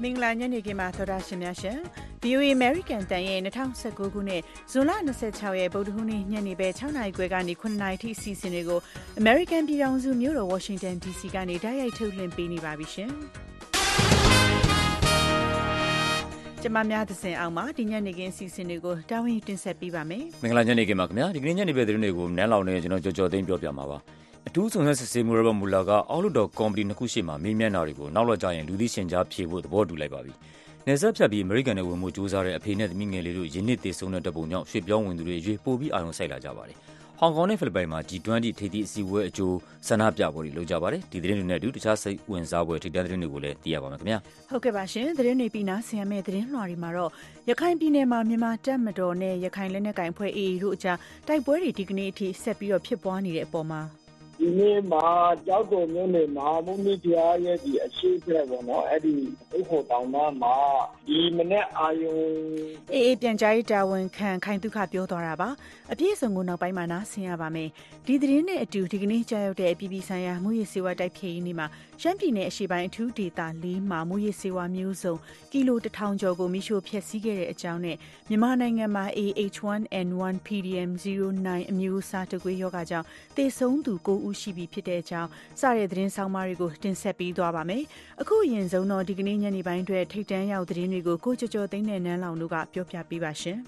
င်္ဂလာညနေခင်းမှာသောတာရှင်များရှင် VOA American တန်ရဲ့2019ခုနှစ်ဇွန်လ26ရက်ဗုဒ္ဓဟူးနေ့ညနေပဲ6နာရီခွဲကနေ9နာရီထိအစီအစဉ်တွေကို American ပြည်ထောင်စုမြို့တော် Washington DC ကနေတိုက်ရိုက်ထုတ်လွှင့်ပေးနေပါပြီရှင်ကျမများသစဉ်အောင်မှာဒီညနေခင်းအစီအစဉ်တွေကိုတာဝန်တင်ဆက်ပေးပါမယ်မင်္ဂလာညနေခင်းပါခင်ဗျာဒီကနေ့ညနေပဲသတင်းတွေကိုနန်းလောင်နေကျွန်တော်ကြော်ကြော်သိမ်းပြောပြမှာပါအထူးစုံစမ်းစစ်ဆေးမှုရဘမူလာကအောက်လွှတ်တော်ကော်မတီနှစ်ခုရှိမှမေးမြန်းတာတွေကိုနောက်တော့ကြာရင်လူသိရှင်ကြားဖြေဖို့သဘောတူလိုက်ပါပြီ။နယ်စပ်ဖြတ်ပြီးအမေရိကန်နဲ့ဝင်မှုကြိုးစားတဲ့အဖေနဲ့သမီးငယ်လေးတို့ယင်းနှစ်သေဆုံးတဲ့တပ်ပုံကြောင့်ရွှေ့ပြောင်းဝင်သူတွေရွေးပို့ပြီးအာရုံစိုက်လာကြပါတယ်။ဟောင်ကောင်နဲ့ဖိလစ်ပိုင်မှာ G20 ထိပ်သီးအစည်းအဝေးအကျိုးဆန္ဒပြပွဲတွေလုပ်ကြပါတယ်။ဒီသတင်းတွေနဲ့အတူတခြားစိတ်ဝင်စားပွဲထိပ်တန်းသတင်းတွေကိုလည်းသိရပါမယ်ခင်ဗျာ။ဟုတ်ကဲ့ပါရှင်သတင်းတွေပြီးနားဆင်ရမယ့်သတင်းလွှာတွေမှာတော့ရခိုင်ပြည်နယ်မှာမြန်မာတပ်မတော်နဲ့ရခိုင်လက်နက်ကိုင်အဖွဲ့ AA တို့အကြားတိုက်ပွဲတွေဒီကနေ့အထိဆက်ပြီးတော့ဖြစ်ပွားနေတဲ့အပေါ်မှာဒီနေ့မှာကြောက်တော်မြို့နယ်မှာမုန်မီဖျားရဲ့ဒီအရှိတ်ပဲပေါ့နော်အဲ့ဒီဥခေါ်တောင်မှာဒီမနေ့အာယုံအေးပြန်ကြားရေးတာဝန်ခံခိုင်တုခပြောသွားတာပါအပြည့်အစုံကိုနောက်ပိုင်းမှာနားဆင်ရပါမယ်ဒီသတင်းနဲ့အတူဒီကနေ့ကြာရောက်တဲ့အပြည်ပြည်ဆိုင်ရာမူရည်စေဝါတိုက်ဖြည့်ရေးနေ့မှာရှမ်းပြည်နယ်အရှေ့ပိုင်းအထူးဒေသ၄မှာမူရည်စေဝါမျိုးစုံကီလို1000ကျော်ကိုမိရှို့ဖျက်ဆီးခဲ့တဲ့အကြောင်းနဲ့မြန်မာနိုင်ငံမှာ AH1N1 PDM09 အမျိုးအစားတကွေးရောဂါကြောင့်သေဆုံးသူ9ဦးရှိပြီဖြစ်တဲ့အကြောင်းစတဲ့သတင်းဆောင်မတွေကိုတင်ဆက်ပေးသွားပါမယ်။အခုအရင်ဆုံးတော့ဒီကနေ့ညနေပိုင်းအတွက်ထိတ်တန်းရောက်သတင်းတွေကိုကိုကျော်ကျော်သိန်းနဲ့နန်းလောင်တို့ကပြောပြပေးပါရှင်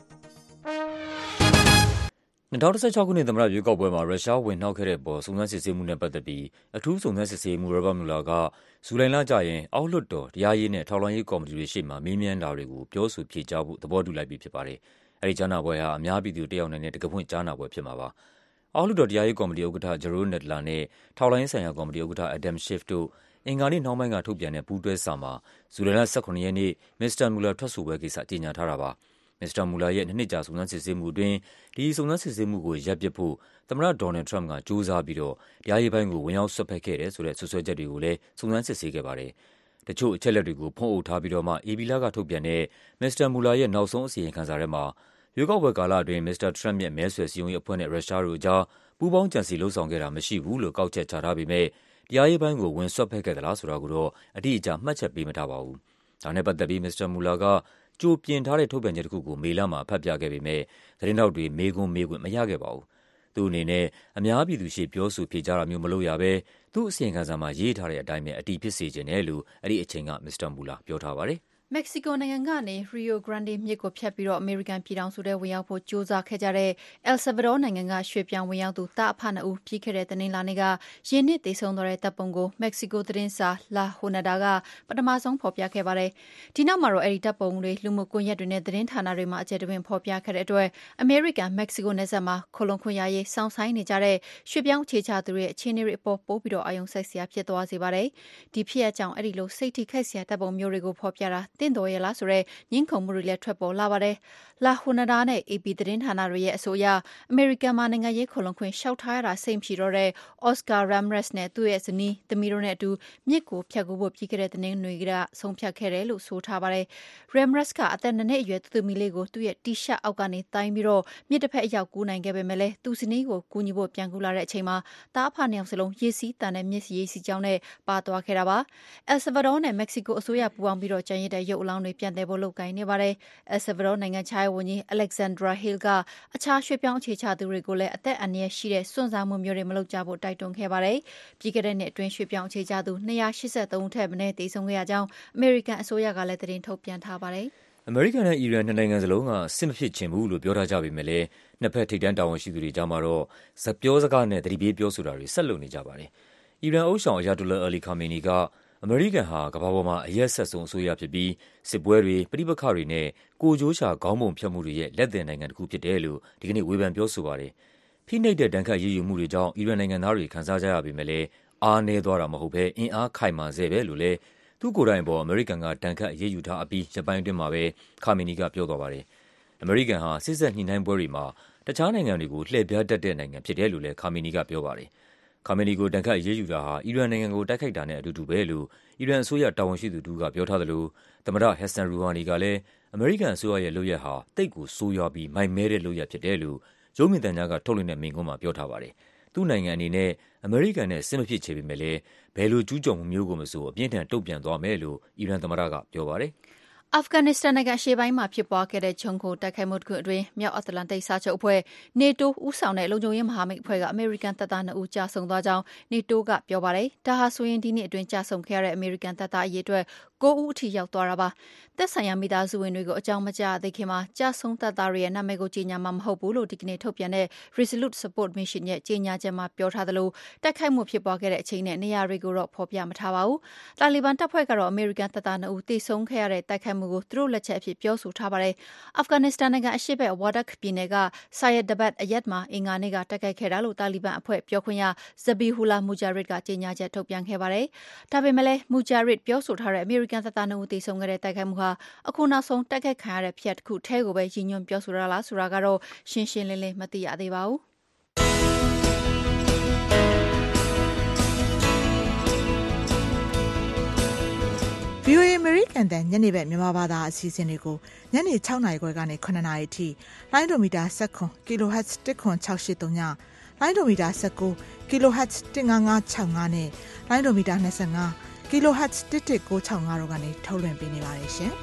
။2016ခုနှစ်သမ္မတရွေးကောက်ပွဲမှာရုရှားဝင်နှောက်ခဲ့တဲ့ပေါ်စုံစမ်းစစ်ဆေးမှုနဲ့ပတ်သက်ပြီးအထူးစုံစမ်းစစ်ဆေးမှုရောဘတ်မြူလာကဇူလိုင်လကျရင်အောက်လွှတ်တော်တရားရေးနဲ့ထောက်လှမ်းရေးကော်မတီတွေရှေ့မှာမေးမြန်းတာတွေကိုပြောဆိုဖြေကြားဖို့သဘောတူလိုက်ပြီဖြစ်ပါတယ်။အဲဒီကြားနာပွဲဟာအများပြည်သူတက်ရောက်နိုင်တဲ့တကဖွင့်ကြားနာပွဲဖြစ်မှာပါ။အောက်လွှတ်တော်တရားရေးကော်မတီဥက္ကဋ္ဌဂျရိုးနက်ဒလာနဲ့ထောက်လှမ်းရေးဆိုင်ရာကော်မတီဥက္ကဋ္ဌအဒမ်ရှစ်တို့အင်္ဂါနေ့နှောင်းပိုင်းကထုတ်ပြန်တဲ့ပူးတွဲစာမှာဇူလိုင်လ18ရက်နေ့မစ္စတာမူလာထွက်ဆိုပွဲကိစ္စကြေညာထားတာပါ။မစ္စတာမူလာရဲ့နှစ်ကြာစုံစမ်းစစ်ဆေးမှုအတွင်းဒီစုံစမ်းစစ်ဆေးမှုကိုရပ်ပစ်ဖို့သမ္မတဒေါ်နယ်ထရမ့်ကကြိုးစားပြီးတော့တရားရေးပိုင်းကိုဝင်ရောက်ဆွတ်ဖက်ခဲ့တယ်ဆိုတဲ့ဆွဆွဲချက်တွေကိုလည်းစုံစမ်းစစ်ဆေးခဲ့ပါတယ်။တချို့အချက်အလက်တွေကိုဖုံးအုပ်ထားပြီးတော့မှအေဘီလာကထုတ်ပြန်တဲ့မစ္စတာမူလာရဲ့နောက်ဆုံးအစီရင်ခံစာထဲမှာရွေးကောက်ပွဲကာလအတွင်းမစ္စတာထရမ့်ရဲ့မဲဆွယ်စည်းရုံးရေးအဖွဲ့နဲ့ရုရှားတို့အကြားပူးပေါင်းကြံစည်လုပ်ဆောင်ခဲ့တာမရှိဘူးလို့ကောက်ချက်ချထားပေမဲ့တရားရေးပိုင်းကိုဝင်ဆွတ်ဖက်ခဲ့သလားဆိုတာကိုတော့အတိအကျမှတ်ချက်ပေးမထားပါဘူး။ဒါနဲ့ပတ်သက်ပြီးမစ္စတာမူလာကကြိုပြင်ထားတဲ့ထုတ်ပြန်ချက်တစ်ခုကိုမေလမှာဖတ်ပြခဲ့ပေမဲ့သတင်းထောက်တွေမေးခွန်းမေးခွင့်မရခဲ့ပါဘူး။သူ့အနေနဲ့အများပြည်သူရှေ့ပြောဆိုဖြေကြားတာမျိုးမလုပ်ရဘဲသူ့အစီရင်ခံစာမှာရေးထားတဲ့အတိုင်းပဲအတည်ဖြစ်စေချင်တယ်လို့အဲ့ဒီအချိန်ကမစ္စတာမူလာပြောထားပါတယ်။မက္ကဆီကိုနိုင်ငံကနေရီယိုဂရန်ဒီမြစ်ကိုဖြတ်ပြီးတော့အမေရိကန်ပြည်ထောင်စုထဲဝင်ရောက်ဖို့ကြိုးစားခဲ့ကြတဲ့အယ်ဆာဗာဒေါနိုင်ငံကရွှေ့ပြောင်းဝင်ရောက်သူတာအဖနှစ်ဦးပြီးခဲ့တဲ့တနင်္လာနေ့ကယင်းနှစ်သေဆုံးသွားတဲ့တပ်ပုံကိုမက္ကဆီကိုသတင်းစာလာဟိုနာဒါကပထမဆုံးဖော်ပြခဲ့ပါတယ်။ဒီနောက်မှာတော့အဲ့ဒီတပ်ပုံတွေလူမှုကွန်ရက်တွေနဲ့သတင်းဌာနတွေမှာအကျယ်တဝင့်ဖော်ပြခဲ့တဲ့အတွက်အမေရိကန်မက္ကဆီကိုနယ်စပ်မှာခလုံးခွင့်ရရေးစောင့်ဆိုင်နေကြတဲ့ရွှေ့ပြောင်းခြေချသူတွေရဲ့အခြေအနေတွေအပေါ်ပို့ပြီးတော့အာရုံစိုက်စရာဖြစ်သွားစေပါတယ်။ဒီဖြစ်အကြောင်းအဲ့ဒီလိုစိတ်ထိခိုက်စရာတပ်ပုံမျိုးတွေကိုဖော်ပြတာတင့်တော်ရဲ့လားဆိုတဲ့ညှင်းခုန်မှုတွေလည်းထွက်ပေါ်လာပါတယ်။လာဟိုနာဒါနဲ့ AP သတင်းဌာနတွေရဲ့အဆိုအရအမေရိကန်မှာနိုင်ငံရေးခိုလှုံခွင့်လျှောက်ထားရတာစိတ်ဖြီတော့တဲ့ Oscar Ramirez နဲ့သူ့ရဲ့ဇနီးသမီးတို့နဲ့အတူမြစ်ကိုဖြတ်ကူဖို့ပြီးခဲ့တဲ့တင်းတွေကဆုံးဖြတ်ခဲ့တယ်လို့ဆိုထားပါတယ်။ Ramirez ကအသက်2နှစ်အရွယ်သူသမီးလေးကိုသူ့ရဲ့တီရှပ်အောက်ကနေတိုင်းပြီးတော့မြစ်တစ်ဖက်အရောက်ကူးနိုင်ခဲ့ပေမဲ့လည်းသူ့ဇနီးကိုကူညီဖို့ပြန်ကူလာတဲ့အချိန်မှာတားအဖနှစ်ယောက်စလုံးရေစီးတန်တဲ့မြစ်ရေစီးကြောင်းနဲ့ပါသွားခဲ့တာပါ။ El Salvador နဲ့ Mexico အစိုးရပူးပေါင်းပြီးတော့ကြံရတဲ့ရုပ်အလောင်းတွေပြန်တယ်ဖို့လုပ်ကိုင်နေပါတယ်။ El Salvador နိုင်ငံခြားရေးဝန်ကြီး Alexandra Hill ကအခြားရွှေ့ပြောင်းအခြေချသူတွေကိုလည်းအသက်အန္တရာယ်ရှိတဲ့စွန့်စားမှုမျိုးတွေမလုပ်ကြဖို့တိုက်တွန်းခဲ့ပါတယ်။ပြီးခဲ့တဲ့နှစ်အတွင်းရွှေ့ပြောင်းအခြေချသူ283ဦးထက်မနည်းသေဆုံးခဲ့ရကြောင်းအမေရိကန်အစိုးရကလည်းသတင်းထုတ်ပြန်ထားပါတယ်။အမေရိကန်နဲ့အီရန်နှစ်နိုင်ငံစလုံးကစစ်မဖြစ်ချင်ဘူးလို့ပြောထားကြပေမဲ့လည်းနှစ်ဖက်ထိပ်တန်းတာဝန်ရှိသူတွေကြားမှာတော့ပြောစကားနဲ့သတိပေးပြောဆိုတာတွေဆက်လုပ်နေကြပါတယ်။အီရန်အုပ်ဆောင်အယာတိုလာအလီခါမေနီကအမေရိကန်ဟာကမ္ဘာပေါ်မှာအရက်ဆက်ဆုံးအစိုးရဖြစ်ပြီးစစ်ပွဲတွေပဋိပက္ခတွေနဲ့ကိုကြိုးရှာခေါင်းပုံဖြတ်မှုတွေရဲ့လက်သည်နိုင်ငံတစ်ခုဖြစ်တယ်လို့ဒီကနေ့ဝေဖန်ပြောဆိုပါတယ်။ဖိနှိပ်တဲ့ဒဏ်ခတ်ရေးယူမှုတွေကြောင့်အီရန်နိုင်ငံသားတွေခံစားကြရပေမဲ့လည်းအားနည်းသွားတာမဟုတ်ဘဲအင်အားခိုင်မာစေပဲလို့လည်းသူ့ကိုယ်တိုင်ပေါ်အမေရိကန်ကဒဏ်ခတ်ရေးယူထားအပြီးရက်ပိုင်းအတွင်းမှာပဲခါမေနီကပြောသွားပါတယ်။အမေရိကန်ဟာစစ်ဆက်ညှိနှိုင်းပွဲတွေမှာတခြားနိုင်ငံတွေကိုလှည့်ပြားတတ်တဲ့နိုင်ငံဖြစ်တယ်လို့လည်းခါမေနီကပြောပါတယ်။ခါမေနီကိုဒဏ်ခတ်ရေးယူတာဟာအီရန်နိုင်ငံကိုတိုက်ခိုက်တာနဲ့အတူတူပဲလို့အီရန်အစိုးရတာဝန်ရှိသူတူကပြောထားသလိုသမ္မတဟက်ဆန်ရူဟာနီကလည်းအမေရိကန်အစိုးရရဲ့လုပ်ရပ်ဟာတိတ်ကိုဆိုးရွားပြီးမိုက်မဲတဲ့လုပ်ရပ်ဖြစ်တယ်လို့ရုပ်မြင်သံကြားကထုတ်လွှင့်တဲ့မိန့်ခွန်းမှာပြောထားပါတယ်။သူ့နိုင်ငံအနေနဲ့အမေရိကန်နဲ့စစ်မဖြစ်ချေပေမဲ့လည်းဘယ်လိုကျူးကျော်မှုမျိုးကိုမဆိုအပြင်းထန်တုံ့ပြန်သွားမယ်လို့အီရန်သမ္မတကပြောပါတယ်။အာဖဂန်နစ္စတန်နိုင်ငံအရှေ့ပိုင်းမှာဖြစ်ပွားခဲ့တဲ့ဂျုံခိုတိုက်ခိုက်မှုတစ်ခုအတွင်းမြောက်အတ္တလန္တိတ်စာချုပ်အဖွဲ့ NATO ဦးဆောင်တဲ့လုံခြုံရေးမဟာမိတ်အဖွဲ့ကအမေရိကန်တပ်သား2ဦးကြာဆုံးသွားကြောင်း NATO ကပြောပါတယ်။ဒါဟာဆိုရင်ဒီနှစ်အတွင်းကြာဆုံးခဲ့ရတဲ့အမေရိကန်တပ်သားအရေအတွက်9ဦးအထိရောက်သွားတာပါ။သက်ဆိုင်ရာမိသားစုဝင်တွေကိုအကြောင်းမကြားသိခင်မှာကြာဆုံးတပ်သားတွေရဲ့နာမည်ကိုကြေညာမှာမဟုတ်ဘူးလို့ဒီကနေ့ထုတ်ပြန်တဲ့ Resolute Support Mission ရဲ့ကြေညာချက်မှာပြောထားသလိုတိုက်ခိုက်မှုဖြစ်ပွားခဲ့တဲ့အချိန်နဲ့နေရာတွေကိုတော့ဖော်ပြမထားပါဘူး။တာလီဘန်တပ်ဖွဲ့ကတော့အမေရိကန်တပ်သား2ဦးသေဆုံးခဲ့ရတဲ့တိုက်ခိုက်မှုကိုသူတို့လက်ချက်အဖြစ်ပြောဆိုထားပါတယ်။အာဖဂန်နစ္စတန်နိုင်ငံအရှေ့ဘက်ဝါဒက်ပြည်နယ်က Sayedabad အရက်မှာအင်္ဂါနေ့ကတိုက်ခိုက်ခဲ့တာလို့တာလီဘန်အဖွဲ့ပြောခွင့်ရ Zabihullah Mujahid ကကြေညာချက်ထုတ်ပြန်ခဲ့ပါတယ်။ဒါပေမဲ့လည်း Mujahid ပြောဆိုထားတဲ့အမေရိကန်တပ်သား2ဦးသေဆုံးခဲ့တဲ့တိုက်ခိုက်မှုဟာအခုနောက်ဆုံးတိုက်ခိုက်ခံရတဲ့ဖြစ်ရပ်တစ်ခုထဲကိုပဲရည်ညွှန်းပြောဆိုတာလားဆိုတာကတော့ရှင်းရှင်းလင်းလင်းမသိရသေးပါဘူး။ VOA အမေရိကန်တန်ညနေဘက်မြန်မာဘာသာအစီအစဉ်တွေကိုညနေ6နာရီခွဲကနေ9နာရီအထိလိုင်းဒိုမီတာ19 kHz 10683ညလိုင်းဒိုမီတာ19 kHz 15565နဲ့လိုင်းဒိုမီတာ25 kHz 11965တို့ကနေထုတ်လွှင့်ပေးနေပါတယ်ရှင်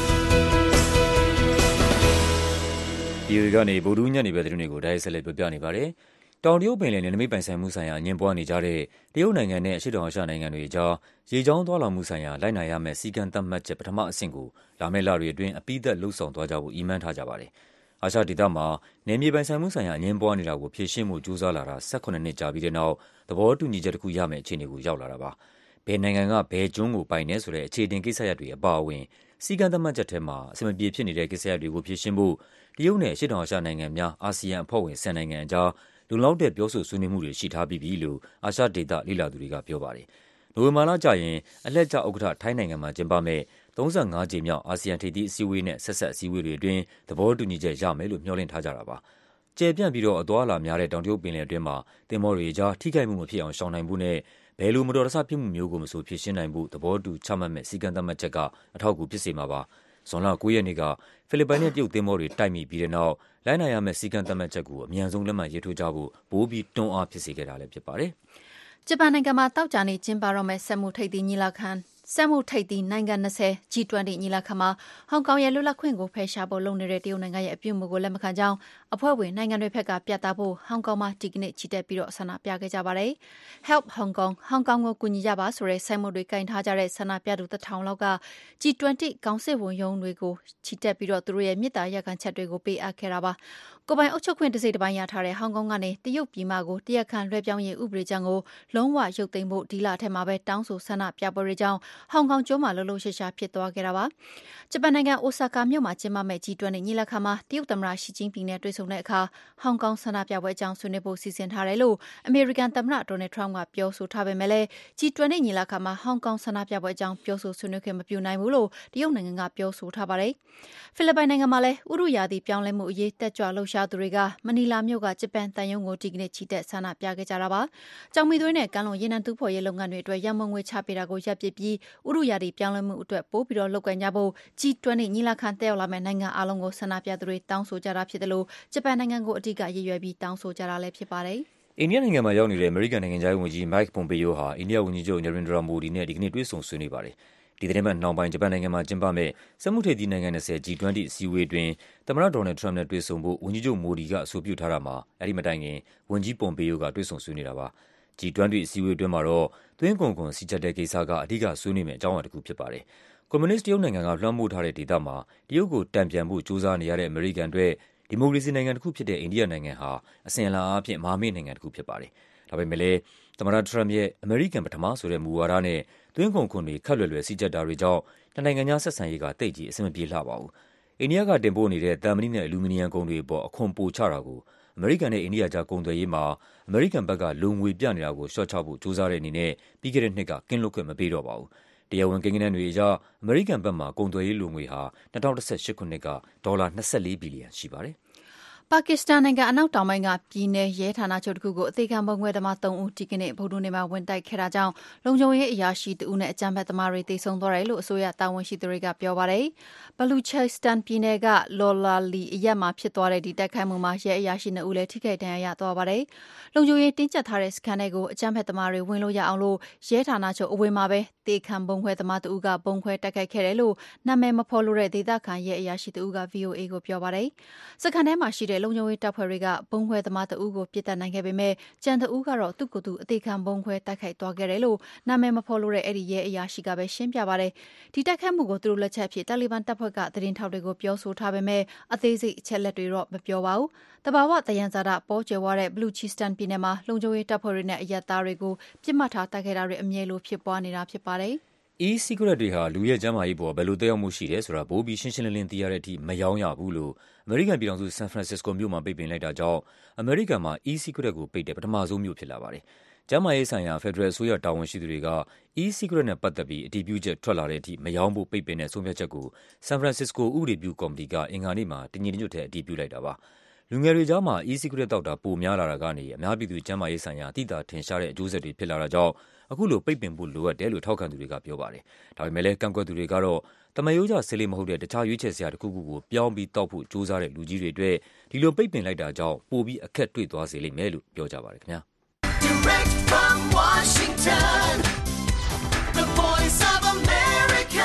။ VOA ကနေဗုဒ္ဓညနေဘက်သတင်းတွေကိုတိုက်ရိုက်ဆက်လက်ပြပြနေပါတယ်။တောင်တရုတ်ပင်လယ်နယ်နိမိတ်ပိုင်ဆိုင်မှုဆိုင်ရာအငြင်းပွားနေကြတဲ့တရုတ်နိုင်ငံနဲ့အရှေ့တောင်အာရှနိုင်ငံတွေအကြားရေကြောင်းသွားလာမှုဆိုင်ရာလိုက်နာရမယ့်စည်းကမ်းသတ်မှတ်ချက်ပထမအဆင့်ကိုလာမယ့်လတွေအတွင်းအပြီးသတ်လှုပ်ဆောင်သွားကြဖို့အီးမန်းထားကြပါတယ်။အာရှဒေသမှာနယ်မြေပိုင်ဆိုင်မှုဆိုင်ရာအငြင်းပွားနေတာကိုဖြေရှင်းဖို့ကြိုးစားလာတာ18နှစ်ကြာပြီးတဲ့နောက်သဘောတူညီချက်တစ်ခုရမယ့်အခြေအနေကိုရောက်လာတာပါ။ဘယ်နိုင်ငံကဘယ်ကျွန်းကိုပိုင်နေဆိုတဲ့အခြေတင်ကိစ္စရပ်တွေအပါအဝင်စည်းကမ်းသတ်မှတ်ချက်ထဲမှာအစမပြေဖြစ်နေတဲ့ကိစ္စရပ်တွေကိုဖြေရှင်းဖို့တရုတ်နဲ့အရှေ့တောင်အာရှနိုင်ငံများအာဆီယံအဖွဲ့ဝင်10နိုင်ငံအကြားလုံလောက်တဲ့ပြောဆိုဆွေးနွေးမှုတွေရှိထားပြီးပြီလို့အာရှဒေသလေ့လာသူတွေကပြောပါတယ်။နိုဝင်ဘာလကျရင်အလှည့်ကျဥက္ကဋ္ဌထိုင်းနိုင်ငံမှာကျင်းပမယ့်35ကြိမ်မြောက်အာဆီယံထိပ်သီးအစည်းအဝေးနဲ့ဆက်စပ်အစည်းအဝေးတွေအတွင်းသဘောတူညီချက်ရမယ်လို့မျှော်လင့်ထားကြတာပါ။ကျယ်ပြန့်ပြီးတော့အသွားအလာများတဲ့တောင်တရုတ်ပင်လယ်အတွင်းမှာသင်္ဘောတွေအကြားထိခိုက်မှုမဖြစ်အောင်ရှောင်နိုင်ဖို့နဲ့ဘယ်လိုမတော်တဆဖြစ်မှုမျိုးကိုမဆိုဖြေရှင်းနိုင်ဖို့သဘောတူချမှတ်မဲ့စည်းကမ်းသတ်မှတ်ချက်ကအထောက်အကူဖြစ်စေမှာပါ။ဇွန်လ9ရက်နေ့ကဖိလစ်ပိုင်နဲ့တရုတ်သင်္ဘောတွေတိုက်မိပြီးတဲ့နောက်လိုက်နာရမယ့်စည်းကမ်းသတ်မှတ်ချက်ကိုအမြန်ဆုံးလက်မှတ်ရေးထိုးကြဖို့ပိုပြီးတွန်းအားဖြစ်စေခဲ့တာလည်းဖြစ်ပါတယ်။ဂျပန်နိုင်ငံမှာတောက်ကြနေကျင်းပတော့မဲ့စက်မှုထိပ်သီးညီလာခံစက်မှုထိပ်သီးနိုင်ငံ20 G20 ညီလာခံမှာဟောင်ကောင်ရဲ့လွတ်လပ်ခွင့်ကိုဖယ်ရှားဖို့လုပ်နေတဲ့တရုတ်နိုင်ငံရဲ့အပြုအမူကိုလက်မခံကြောင်းအဖွဲ့ဝင်နိုင်ငံတွေဘက်ကပြသဖို့ဟောင်ကောင်မှာဒီကနေ့ချီတက်ပြီးဆန္ဒပြခဲ့ကြပါတယ်။ Help Hong Kong ဟောင်ကောင်ကိုကူညီကြပါဆိုတဲ့ဆိုင်းဘုတ်တွေကင်ထားကြတဲ့ဆန္ဒပြသူ1000လောက်က G20 ကောင်စစ်ဝန်ရုံးတွေကိုချီတက်ပြီးသူတို့ရဲ့မြစ်တာရက်ခံချက်တွေကိုပေးအပ်ခဲ့တာပါ။ကိုယ်ပိုင်အုပ်ချုပ်ခွင့်တစ်စိတ်တစ်ပိုင်းရထားတဲ့ဟောင်ကောင်ကနေတရုတ်ပြည်မကိုတရားခံလွှဲပြောင်းရေးဥပဒေကြမ်းကိုလုံးဝရုပ်သိမ်းဖို့ဒီလထဲမှာပဲတောင်းဆိုဆန္ဒပြပွဲတွေကြောင့်ဟောင်ကောင်ကျွန်းမှာလှုပ်လှုပ်ရှားရှားဖြစ်သွားခဲ့တာပါ။ဂျပန်နိုင်ငံအိုဆာကာမြို့မှာကျင်းပမဲ့ G20 ညီလာခံမှာတရုတ်သမ္မတရှီကျင်းပင်နဲ့တွေ့ဆုံတဲ့အခါဟောင်ကောင်ဆန္ဒပြပွဲအကြောင်းဆွေးနွေးဖို့စီစဉ်ထားတယ်လို့အမေရိကန်သမ္မတဒေါ်နယ်ထရမ့်ကပြောဆိုထားပေမဲ့လည်း G20 ညီလာခံမှာဟောင်ကောင်ဆန္ဒပြပွဲအကြောင်းပြောဆိုဆွေးနွေးခွင့်မပြုနိုင်ဘူးလို့တရုတ်နိုင်ငံကပြောဆိုထားပါတယ်။ဖိလစ်ပိုင်နိုင်ငံမှာလည်းဥတုရာသီပြောင်းလဲမှုအရေးတက်ကြွလှုပ်ရှားသူတွေကမနီလာမြို့ကဂျပန်တန်ယုံကိုဒီကနေ့ချီတက်ဆန္ဒပြခဲ့ကြတာပါ။ကြောင်မီသွေးနဲ့ကမ်းလွန်ရေနံတူးဖော်ရေးလုပ်ငန်းတွေအတွက်ရန်ပုံငွေချပေးတာကိုရပ်ပစ်ပြီးဥတုရာသီပြောင်းလဲမှုအတွက်ပိုပြီးလုပ်ကိုင်ကြဖို့ G20 ညီလာခံတက်ရောက်လာမယ့်နိုင်ငံအလုံးကိုဆန္ဒပြသူတွေတောင်းဆိုကြတာဖြစ်တယ်လို့ဂျပန်နိုင်ငံကိုအဓိကရည်ရွယ်ပြီးတောင်းဆိုကြတာလည်းဖြစ်ပါတယ်။အိန္ဒိယနိုင်ငံမှာရောက်နေတဲ့အမေရိကန်နိုင်ငံခြားရေးဝန်ကြီး Mike Pompeo ဟာအိန္ဒိယဝန်ကြီးချုပ် Narendra Modi နဲ့ဒီကနေ့တွေ့ဆုံဆွေးနွေးပါတယ်။ဒီသတင်းပတ်နှောင်းပိုင်းဂျပန်နိုင်ငံမှာကျင်းပမဲ့စက်မှုထိပ်သီးနိုင်ငံ20 G20 အစည်းအဝေးတွင်သမ္မတဒေါ်နယ်ထရမ့်နဲ့တွေ့ဆုံဖို့ဝန်ကြီးချုပ် Modi ကအဆိုပြုထားတာမှာအဲဒီမတိုင်ခင်ဝန်ကြီး Pompeo ကတွေ့ဆုံဆွေးနွေးတာပါ။ G20 အစည်းအဝေးအတွင်းမှာတော့သွင်းကုန်ခွန်စည်းကြပ်တဲ့ကိစ္စကအဓိကဆွေးနွေးမယ့်အကြောင်းအရာတစ်ခုဖြစ်ပါတယ်။ကွန်မြူနစ်တရုတ်နိုင်ငံကလွှမ်းမိုးထားတဲ့ဒေသမှာတရုတ်ကိုတန်ပြန်ဖို့ကြိုးစားနေရတဲ့အမေရိကန်အတွက်ဒီမိုကရေစီနိုင်ငံတစ်ခုဖြစ်တဲ့အိန္ဒိယနိုင်ငံဟာအစဉ်အလာအားဖြင့်မဟာမိတ်နိုင်ငံတစ်ခုဖြစ်ပါတယ်။ဒါပေမဲ့လည်းသမ္မတထရမ့်ရဲ့အမေရိကန်ပထမဆိုတဲ့မူဝါဒနဲ့သွင်းကုန်ခွန်တွေခက်လွယ်လွယ်စည်းကြပ်တာတွေကြောင့်နိုင်ငံခြားဆက်ဆံရေးကတိတ်ကြီးအဆင်မပြေလှပါဘူး။အိန္ဒိယကတင်ပို့နေတဲ့သံမဏိနဲ့အလူမီနီယံကုန်တွေအပေါ်အခွန်ပိုချတာကိုအမေရိကန်နဲ့အိန္ဒိယကြားကုန်သွယ်ရေးမှာအမေရိကန်ဘက်ကလုံငွေပြနေတာကိုလျှော့ချဖို့ကြိုးစားတဲ့အနေနဲ့ပြီးခဲ့တဲ့နှစ်ကကင်းလွတ်ခွင့်မပေးတော့ပါဘူး။တရားဝင်ကိန်းဂဏန်းတွေအရအမေရိကန်ဘက်မှကုန်သွယ်ရေးလိုငွေဟာ2018ခုနှစ်ကဒေါ်လာ24ဘီလီယံရှိပါတယ်။ပါကစ္စတန်နိုင်ငံအနောက်တောင်ပိုင်းကပြည်내ရဲဌာနချုပ်တစ်ခုကိုအသေးခံပုံခွဲသမား3ဦးဒီကနေ့ဗုဒ္ဓနေ့မှာဝင်တိုက်ခဲ့တာကြောင့်လုံခြုံရေးအရာရှိတဦးနဲ့အကြမ်းဖက်သမားတွေသေဆုံးသွားတယ်လို့အစိုးရတာဝန်ရှိသူတွေကပြောပါတယ်။ဘလူချစ္စတန်ပြည်နယ်ကလော်လာလီအရက်မှာဖြစ်သွားတဲ့ဒီတိုက်ခိုက်မှုမှာရဲအရာရှိ2ဦးလည်းထိခိုက်ဒဏ်ရာရသွားပါတယ်။လုံခြုံရေးတင်းကျပ်ထားတဲ့စခန်းတွေကိုအကြမ်းဖက်သမားတွေဝင်လို့ရအောင်လို့ရဲဌာနချုပ်အဝေးမှာပဲသေခံပုံခွဲသမားတဦးကပုံခွဲတိုက်ခိုက်ခဲ့တယ်လို့နာမည်မဖော်လို့တဲ့ဒေသခံရဲအရာရှိတဦးက VOA ကိုပြောပါတယ်။စခန်းထဲမှာရှိတဲ့လုံခြုံရေးတပ်ဖွဲ့တွေကဘုံခွဲသမားတဦးကိုပြစ်ဒဏ်နိုင်ခဲ့ပေမဲ့ကျန်တဦးကတော့သူ့ကိုယ်သူအသေးခံဘုံခွဲတိုက်ခိုက်သွားခဲ့တယ်လို့နာမည်မဖော်လို့တဲ့အဲ့ဒီရဲအရာရှိကပဲရှင်းပြပါတယ်။ဒီတိုက်ခိုက်မှုကိုသူတို့လက်ချက်အဖြစ်တာလီဘန်တပ်ဖွဲ့ကသတင်းထောက်တွေကိုပြောဆိုထားပေမဲ့အသေးစိတ်အချက်လက်တွေတော့မပြောပါဘူး။တဘာဝတယံဇာတာပေါ်ကျယ်ဝတဲ့ဘလူချီစတန်ပြည်နယ်မှာလုံခြုံရေးတပ်ဖွဲ့တွေနဲ့အရက်သားတွေကိုပြစ်မှတ်ထားတိုက်ခိုက်တာတွေအမြဲလိုဖြစ်ပွားနေတာဖြစ်ပါတယ်။ e-cigarette တွေဟာလူရဲ့ကျန်းမာရေးပေါ်ဘယ်လိုသက်ရောက်မှုရှိတယ်ဆိုတာပိုပြီးရှင်းရှင်းလင်းလင်းသိရတဲ့အထိမရောင်းရဘူးလို့အမေရိကန်ပြည်ထောင်စုဆန်ဖရန်စစ္စကိုမြို့မှာပိတ်ပင်လိုက်တာကြောင့်အမေရိကန်မှာ e-cigarette ကိုပိတ်တဲ့ပထမဆုံးမြို့ဖြစ်လာပါတယ်။ကျန်းမာရေးဆိုင်ရာဖက်ဒရယ်အစိုးရတာဝန်ရှိသူတွေက e-cigarette နဲ့ပတ်သက်ပြီးအတည်ပြုချက်ထွက်လာတဲ့အထိမရောင်းဖို့ပိတ်ပင်တဲ့ဆုံးဖြတ်ချက်ကိုဆန်ဖရန်စစ္စကိုဥပဒေပြုကော်မတီကအင်္ဂါနေ့မှာတညီတညွတ်ထဲအတည်ပြုလိုက်တာပါ။လူငယ်တွေကြားမှာ e-cigarette တောက်တာပိုများလာတာကနေအများပြည်သူကျန်းမာရေးဆိုင်ရာသိသာထင်ရှားတဲ့အကျိုးဆက်တွေဖြစ်လာတာကြောင့်အခုလိုပိတ်ပင်ဖို့လိုအပ်တယ်လို့ထောက်ခံသူတွေကပြောပါတယ်။ဒါပေမဲ့လည်းကန့်ကွက်သူတွေကတော့တမယိုးကျဆေးလေးမဟုတ်တဲ့တခြားရွေးချယ်စရာတစ်ခုခုကိုပြောင်းပြီးတောက်ဖို့ကြိုးစားတဲ့လူကြီးတွေအတွက်ဒီလိုပိတ်ပင်လိုက်တာကြောင့်ပိုပြီးအခက်တွေ့သွားစေလိမ့်မယ်လို့ပြောကြပါတယ်ခင်ဗျာ။ Direct from Washington, the voice of America,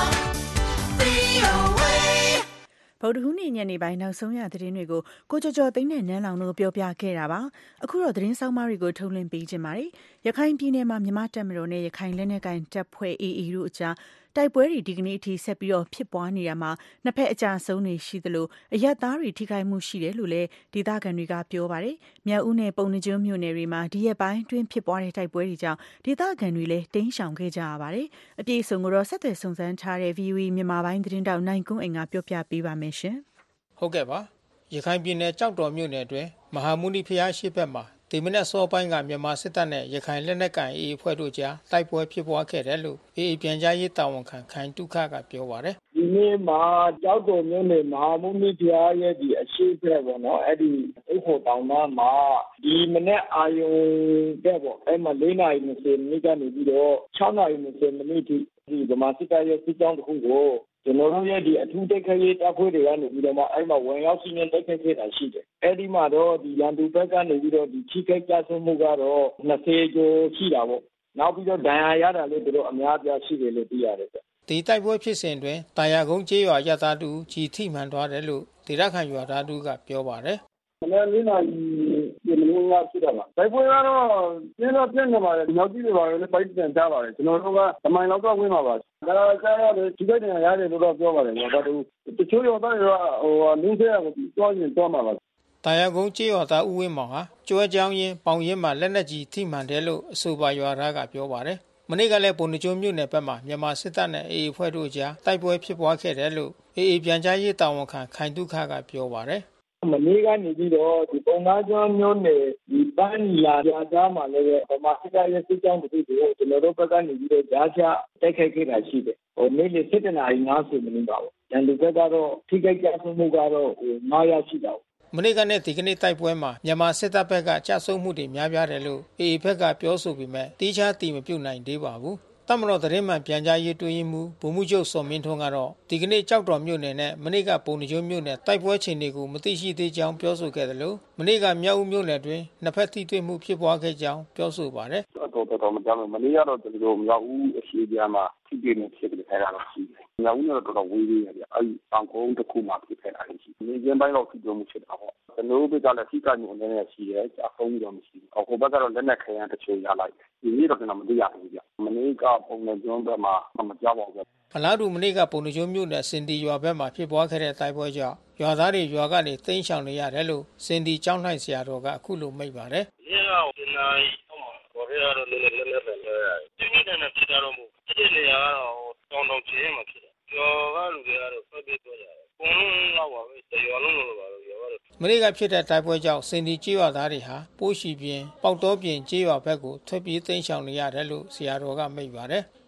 VOA ဗုဒ္ဓဟူးနေ့ညနေပိုင်းနောက်ဆုံးရသတင်းတွေကိုကိုကျော်သိန်းနဲ့နန်းလောင်တို့ပြောပြခဲ့တာပါအခုတော့သတင်းဆောင်မတွေကိုထုတ်လွှင့်ပေးခြင်းပါတယ်ရခိုင်ပြည်နယ်မှာမြန်မာတပ်မတော်နဲ့ရခိုင်လက်နက်ကိုင်တပ်ဖွဲ့ AA တို့အကြားတိုက်ပွဲတွေဒီကနေ့အထိဆက်ပြီးဖြစ်ပွားနေတာမှာနှစ်ဖက်အကြဆုံးတွေရှိသလိုအရက်သားတွေထိခိုက်မှုရှိတယ်လို့လည်းဒေသခံတွေကပြောပါတယ်မြောက်ဦးနဲ့ပုံနှကျွန်းမြို့နယ်တွေမှာဒီရက်ပိုင်းတွင်းဖြစ်ပွားတဲ့တိုက်ပွဲတွေကြောင့်ဒေသခံတွေလည်းတိမ်းရှောင်ခဲ့ကြရပါတယ်အပြည့်အစုံကိုတော့ဆက်သွယ်စုံစမ်းထားတဲ့ VOA မြန်မာပိုင်းသတင်းတောက်နိုင်ကွန်းအိမ်ကပြောပြပေးပါမယ်ရှင်ဟုတ်ကဲ့ပါရခိုင်ပြည်နယ်ကြောက်တော်မြို့နယ်အတွင်းမဟာမုနိဖျားရှိဘက်မှာဒီမနက်စောပိုင်းကမြန်မာစစ်တပ်နဲ့ရခိုင်လက်နက်ကိုင် AA အဖွဲ့တို့ကြားတိုက်ပွဲဖြစ်ပွားခဲ့တယ်လို့ AA ပြန်ကြားရေးတာဝန်ခံခိုင်တုခကပြောပါတယ်ဒီနေ့မှာကြောက်တော်မြို့နယ်မဟာမုနိဖျားရဲ့ဒီအရှိဘက်ပေါ့နော်အဲ့ဒီဥဖို့တောင်မှာဒီမနက်အာယုံတဲ့ပေါ့အဲ့မှာ4:20မိနစ်ကနေပြီးတော့6:20မိနစ်ထိဒီဗမာစစ်တပ်ရဲ့စစ်ကြောင်းတစ်ခုကိုကျွန်တော်တို့ရဲ့ဒီအထူးတိုက်ခိုက်ရေးတပ်ဖွဲ့တွေကနေပြီးတော့မှအဲ့မှာဝင်ရောက်စီးနင်းတိုက်ခိုက်ခဲ့တာရှိတယ်။အဲ့ဒီမှာတော့ဒီရန်သူဘက်ကနေပြီးတော့ဒီထိခိုက်ကြဆုံးမှုကတော့20ကျော်ရှိတာပေါ့။နောက်ပြီးတော့ဒဏ်ရာရတာလည်းတို့အများပြားရှိတယ်လို့သိရတယ်ဗျ။ဒီတိုက်ပွဲဖြစ်စဉ်တွင်တာယာကုန်းကျေးရွာရသားတူကြီးထိမှန်သွားတယ်လို့ဒေသခံရွာသားတူကပြောပါတယ်။မနေ့၄နာရီဒီမင်းကဖြစ်တာပါ။တိုက်ပွဲကတော့ပြင်းတော့ပြင်းနေပါတယ်။နောက်ပြီးတော့လည်းပိုက်ပြန်ကြပါတယ်။ကျွန်တော်တို့ကတမိုင်လောက်တော့ဝင်ပါပါ။ဒါကြတော့ဒီကိစ္စနဲ့ရတယ်လို့တော့ပြောပါတယ်။ဘာလို့တချို့ရောသားတွေကနင်းဆက်ကိုတွားရင်တွားမှာပါ။တာယာကုန်းကျေးရွာသားဦးဝင်းမောင်ဟာကျွဲကြောင်းရင်ပေါင်ရင်မှာလက်နက်ကြီးထိမှန်တယ်လို့အဆိုပါရွာသားကပြောပါတယ်။မနေ့ကလည်းပုံနှကျိုးမြို့နယ်ဘက်မှာမြန်မာစစ်တပ်နဲ့ AA အဖွဲ့တို့ကြားတိုက်ပွဲဖြစ်ပွားခဲ့တယ်လို့ AA ပြန်ကြားရေးတာဝန်ခံခိုင်တုခကပြောပါတယ်မနေ့ကနေပြီးတော့ဒီပုံသားကျွန်းမျိုးနယ်ဒီပန်းနီလာကြားမှာလည်းဗမာစစ်တပ်ရဲ့စစ်ကြောင်းတို့ကိုကျွန်တော်တို့ဘက်ကနေပြီးတော့ကြားချတိုက်ခိုက်ခဲ့တာရှိတယ်။နေ့လယ်7:50မိနစ်ပါပေါ့။ရန်သူဘက်ကတော့ထိခိုက်ကြဆုံးမှုကတော့9ယောက်ရှိတာပေါ့။မနေ့ကနဲ့ဒီကနေ့တိုက်ပွဲမှာမြန်မာစစ်တပ်ဘက်ကကြဆုံးမှုတွေများပြားတယ်လို့ AA ဘက်ကပြောဆိုပေမဲ့တိကျတည်မပြုတ်နိုင်သေးပါဘူး။တမတော်သတင်းမှန်ပြန်ကြားရေးတွင်မှုဗိုလ်မှူးချုပ်စော်မင်းထွန်းကတော့ဒီကနေ့ကြောက်တော်မြို့နယ်နဲ့မနေ့ကပုံနှကျိုးမြို့နယ်တိုက်ပွဲချိန်တွေကိုမသိရှိသေးကြောင်းပြောဆိုခဲ့တယ်လို့မနေ့ကမြောက်ဦးမြို့နယ်တွင်နှစ်ဖက်ထိတွေ့မှုဖြစ်ပွားခဲ့ကြောင်းပြောဆိုပါတယ်။တော်မကြောက်မနေ့ကတော့ကျွန်တော်မြောက်ဦးအရှိပြားမှာထိတွေ့မှုဖြစ်ခဲ့တာတော့ရှိတယ်။မြောက်ဦးကတော့တော်တော်ဝေးသေးတယ်ဗျ။အဲဒီအောင်ကုန်းတစ်ခုမှဖြစ်ခဲ့တာရှိတယ်။ဒီကျင်းပိုင်းတော့ထိတွေ့မှုဖြစ်တာပေါ့။ကျွန်တော်တို့ဘက်ကလည်းထိကညုံနေရှိတယ်။အဖုံးတော့မရှိဘူး။ဟိုဘက်ကတော့လက်နက်ခဲယမ်းတချို့ရလိုက်တယ်။ဒီနေ့တော့ကျွန်တော်မသိရဘူးဗျ။မနေ့ကပုံနဲ့ကျွန်းဘက်မှာမကြောက်ပါဘူး။အလားတူမနေ့ကပုံနှကျိုးမြို့နယ်စင်တီရွာဘက်မှာဖြစ်ပွားခဲ့တဲ့တိုက်ပွဲကြောင့်ရွာသားတွေရွာကနေတိမ်းရှောင်နေရတယ်လို့စင်တီကျောင်းနိုင်ဆရာတော်ကအခုလိုမိန့်ပါတယ်။ဒီကဒီနိုင်ဘော်ရရတော့လည်းလည်းပဲရတယ်။ဒီနေ့နဲ့ဖြစ်တာတော့မဟုတ်ဘူး။ဒီနေရာကတော့တောင်ချင်းမှာဖြစ်တယ်။ကျော်ကလူတွေကတော့ဖက်ပြီးတော့ရတယ်။ဘုံလုံးတော့ပါပဲ။ရွာလုံးလို့ပါလို့ရွာကတော့မနေ့ကဖြစ်တဲ့တိုက်ပွဲကြောင့်စင်တီကျေးရွာသားတွေဟာပိုးရှိပြင်ပေါက်တော်ပြင်ကျေးရွာဘက်ကိုထွက်ပြေးတိမ်းရှောင်နေရတယ်လို့ဆရာတော်ကမိန့်ပါတယ်။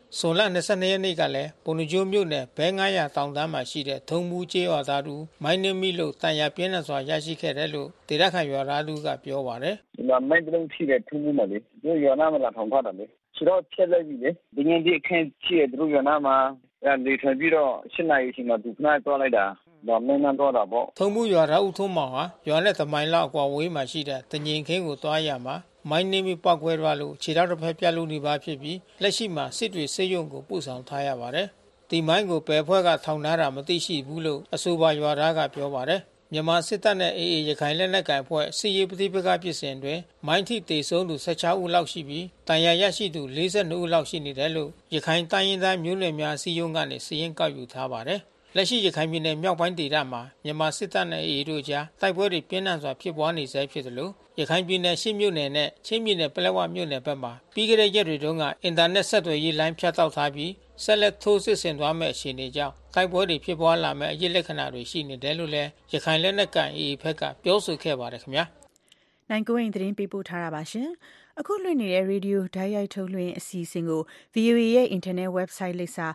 ဇွန်လ22ရက်နေ့ကလည်းပုဏ္ဏားကျွန်းမြို့နယ်ဘဲ900တောင်တန်းမှာရှိတဲ့ထုံမူကျေးရွာသားတို့မိုင်းနှင်းမိလို့တန်ရာပြင်းထန်စွာရရှိခဲ့တယ်လို့ဒေသခံရွာသားတို့ကပြောပါတယ်။ဒီမှာမိုင်းတုံးရှိတဲ့ထုံမူမှာလေ။တို့ရွာနာမှာလာထောင်ထားတယ်လေ။ခြေတော့ဖြက်လိုက်ပြီလေ။ဒီငင်းဒီအခင်းရှိတဲ့တို့ရွာနာမှာလေထွန်ပြီးတော့8နာရီချိန်မှာသူခဏသွားလိုက်တာ။ဒါမင်းနှမ်းတော့တာပေါ့။ထုံမူရွာသားဦးထုံးမောင်ဟာရွာနဲ့တမိုင်လောက်အကွာဝေးမှာရှိတဲ့တငင်ခင်းကိုသွားရမှာမိုင်းနှင်းမိပောက်ကွဲသွားလို့ခြေထောက်တစ်ဖက်ပြတ်လို့နေပါဖြစ်ပြီးလက်ရှိမှာစစ်တွေစေယုံကိုပို့ဆောင်ထားရပါတယ်။ဒီမိုင်းကိုဘယ်ဖွဲ့ကထောင်ထားတာမသိရှိဘူးလို့အဆိုပါရွာသားကပြောပါတယ်။မြန်မာစစ်တပ်နဲ့ AA ရခိုင်လက်နက်ကိုင်ဖွဲ့စစ်ရေးပဋိပက္ခဖြစ်စဉ်တွင်မိုင်းထိတေဆုံးသူ16ဦးလောက်ရှိပြီးတန်ရာရရှိသူ42ဦးလောက်ရှိနေတယ်လို့ရခိုင်တိုင်းရင်းသားမျိုးနွယ်များစီယုံကနေစီရင်ကောက်ယူထားပါတယ်။လက်ရှိရခိုင်ပြည်နယ်မြောက်ပိုင်းဒေသမှာမြန်မာစစ်တပ်နဲ့ AA တို့ကြားတိုက်ပွဲတွေပြင်းထန်စွာဖြစ်ပွားနေဆဲဖြစ်သလိုရခိုင်ပြည်နယ်ရှစ်မြို့နယ်နဲ့ချင်းပြည်နယ်ပလက်ဝမြို့နယ်ဘက်မှာပြီးခဲ့တဲ့ရက်တွေတုန်းကအင်တာနက်ဆက်သွယ်ရေးလိုင်းဖြတ်တောက်ထားပြီးဆက်လက်ထိုးစစ်ဆင်သွားမယ့်အခြေအနေကြောင့်တိုက်ပွဲတွေဖြစ်ပွားလာမယ့်အရေးလက္ခဏာတွေရှိနေတယ်လို့လည်းရခိုင်လက်နက်ကိုင် AA ဘက်ကပြောဆိုခဲ့ပါတယ်ခင်ဗျာ။နိုင်ကိုရင်သတင်းပေးပို့ထားတာပါရှင်။အခုလွှင့်နေတဲ့ရေဒီယိုဓာတ်ရိုက်ထုတ်လွှင့်အစီအစဉ်ကို VOA ရဲ့ internet website လိပ်စာ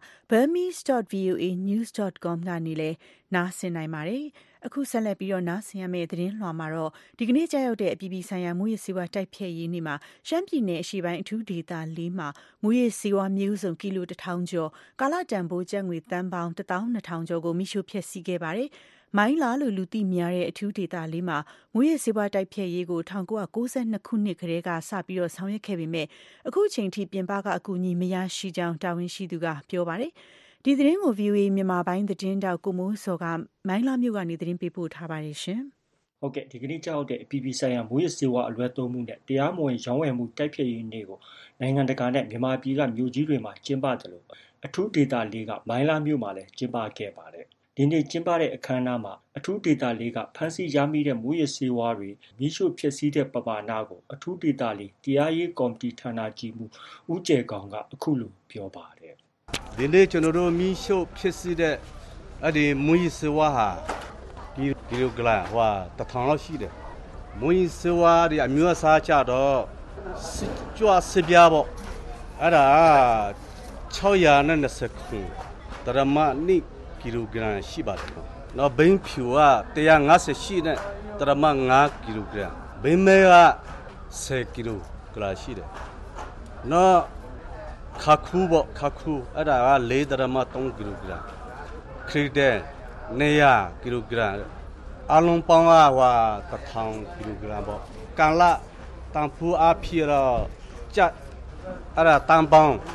burmese.voanews.com ကနေလည်းနားဆင်နိုင်ပါတယ်။အခုဆက်လက်ပြီးတော့နားဆင်ရမယ့်သတင်းလွှာမှာတော့ဒီကနေ့ကြာရောက်တဲ့အပြည်ပြည်ဆိုင်ရာမူရစ်စေဝါတိုက်ဖျက်ရေးနေ့မှာရှမ်းပြည်နယ်အရှေ့ပိုင်းအထူးဒေသ၄မှာမူရစ်စေဝါမျိုးစုံကီလို1000ကျော်ကာလတန်ဖိုးကျပ်ငွေတန်ပေါင်း12000ကျော်ကိုမိရှုဖျက်ဆီးခဲ့ပါတယ်။မိုင်းလာလို့လူသိများတဲ့အထူးဒေသလေးမှာမူရစ်စေဝါတိုက်ဖျက်ရေးကို1992ခုနှစ်ကတည်းကစပြီးတော့ဆောင်ရွက်ခဲ့ပေမဲ့အခုချိန်ထိပြင်ပကအကူအညီမရရှိကြောင်းတာဝန်ရှိသူကပြောပါတယ်။ဒီသတင်းကို VOA မြန်မာပိုင်းသတင်းတောက်ကိုမိုးစောကမိုင်းလာမြို့ကနေသတင်းပေးပို့ထားပါတယ်ရှင်။ဟုတ်ကဲ့ဒီကနေ့ကြောက်တဲ့အပြည်ပြည်ဆိုင်ရာမူရစ်စေဝါအလွဲသုံးမှုနဲ့တရားမဝင်ရောင်းဝယ်မှုတိုက်ဖျက်ရေးနေ့ကိုနိုင်ငံတကာနဲ့မြန်မာပြည်ကမြို့ကြီးတွေမှာကျင်းပတယ်လို့အထူးဒေသလေးကမိုင်းလာမြို့မှာလည်းကျင်းပခဲ့ပါတယ်။ဒီနေ့ကျင်းပတဲ့အခမ်းအနားမှာအထူးဒေသလေးကဖမ်းဆီးရမိတဲ့မူရစ်ဆေးဝါးတွေမိရှုဖျက်ဆီးတဲ့ပမာဏကိုအထူးဒေသလေးတရားရေးကော်မတီဌာနကြီးမှူးဦးကျယ်ကောင်ကအခုလိုပြောပါတယ်။ဒီနေ့ကျွန်တော်တို့မိရှုဖျက်ဆီးတဲ့အဲ့ဒီမူရစ်ဆေးဝါးဟာဒီလိုကလာဟို1000လောက်ရှိတယ်။မူရစ်ဆေးဝါးတွေအမျိုးအစားကြတော့ကြွားစပြားပေါ့အဲ့ဒါ620ခုတရမနိကီလိုဂရမ်ရှိပါတယ်။နောက်ဘိန်းဖြူက150ရှိတဲ့တရမ5ကီလိုဂရမ်ဘိန်းမဲက10ကီလိုဂရမ်ရှိတယ်။နောက်ခါခူပေါ့ခါခူအဲ့ဒါက4တရမ3ကီလိုဂရမ်ခရစ်တဲ့200ကီလိုဂရမ်အလုံးပေါင်းက1000ကီလိုဂရမ်ပေါ့ကန်လာတန်ဖူအဖီတော့ကြအဲ့ဒါတန်ပေါင်း